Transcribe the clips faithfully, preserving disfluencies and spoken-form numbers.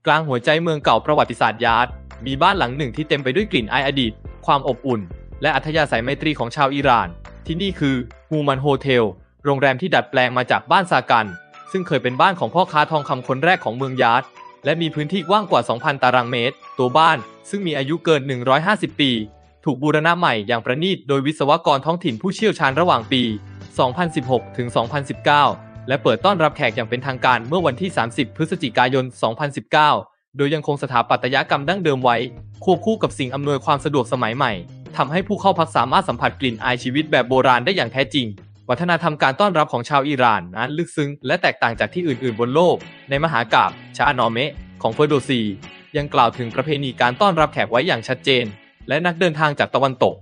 กลางหัวใจเมืองเก่าประวัติศาสตร์ยาร์ดมีบ้านหลังหนึ่งที่เต็มไปด้วยกลิ่นอายอดีตความอบอุ่นและอัธยาศัยไมตรีของชาวอิหร่านที่นี่คือฮูมันโฮเทลโรงแรมที่ดัดแปลงมาจากบ้านซากันซึ่งเคยเป็นบ้านของพ่อค้าทองคำคนแรกของเมืองยาร์ดและมีพื้นที่กว้างกว่า สองพัน ตารางเมตรตัวบ้านซึ่งมีอายุเกิน หนึ่งร้อยห้าสิบ ปีถูกบูรณะใหม่อย่างประณีตโดยวิศวกรท้องถิ่นผู้เชี่ยวชาญระหว่างปี สองพันสิบหก ถึง สองพันสิบเก้า และเปิดต้อนรับแขกอย่างเป็นทางการเมื่อวันที่ สามสิบ พฤศจิกายน สองพันสิบเก้า โดยยังคงสถาปัตยกรรมดั้งเดิมไว้ควบคู่กับสิ่งอำนวยความสะดวกสมัยใหม่ทำให้ผู้เข้าพักสามารถสัมผัสกลิ่นอายชีวิตแบบโบราณได้อย่างแท้จริงวัฒนธรรมการต้อนรับของชาวอิหร่านนั้นลึกซึ้งและแตกต่างจากที่อื่นๆบนโลกในมหากาพย์ชาอนอเมะของเฟอร์โดซียังกล่าวถึงประเพณีการต้อนรับแขกไว้อย่างชัดเจนและนักเดินทางจากตะวันตก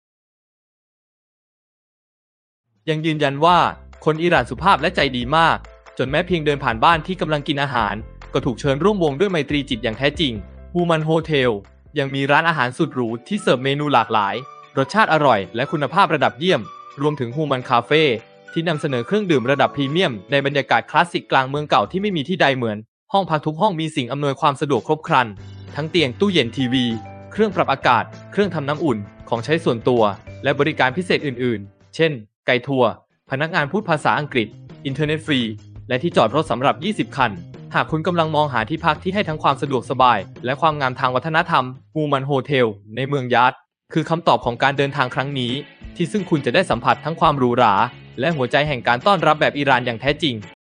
ยังยืนยันว่าคนอิหร่านสุภาพและใจดีมากจนแม้เพียงเดินผ่านบ้านที่กำลังกินอาหารก็ถูกเชิญร่วมวงด้วยไมตรีจิตอย่างแท้จริงฮูมันโฮเทลยังมีร้านอาหารสุดหรูที่เสิร์ฟเมนูหลากหลายรสชาติอร่อยและคุณภาพระดับเยี่ยมรวมถึงฮูมันคาเฟ่ที่นำเสนอเครื่องดื่มระดับพรีเมียมในบรรยากาศคลาสสิกกลางเมืองเก่าที่ไม่มีที่ใดเหมือนห้องพักทุกห้องมีสิ่งอำนวยความสะดวกครบครันทั้งเตียงตู้เย็นทีวีเครื่องปรับอากาศเครื่องทำน้ำอุ่นของใช้ส่วนตัวและบริการพิเศษอื่นๆเช่นไกด์ทัวร์พนักงานพูดภาษาอังกฤษอินเทอร์เน็ตฟรีและที่จอดรถสำหรับยี่สิบคันหากคุณกำลังมองหาที่พักที่ให้ทั้งความสะดวกสบายและความงามทางวัฒนธรรมฮูมันโฮเทลในเมืองยาร์ดคือคำตอบของการเดินทางครั้งนี้ที่ซึ่งคุณจะได้สัมผัสทั้งความหรูหราและหัวใจแห่งการต้อนรับแบบอิหร่านอย่างแท้จริง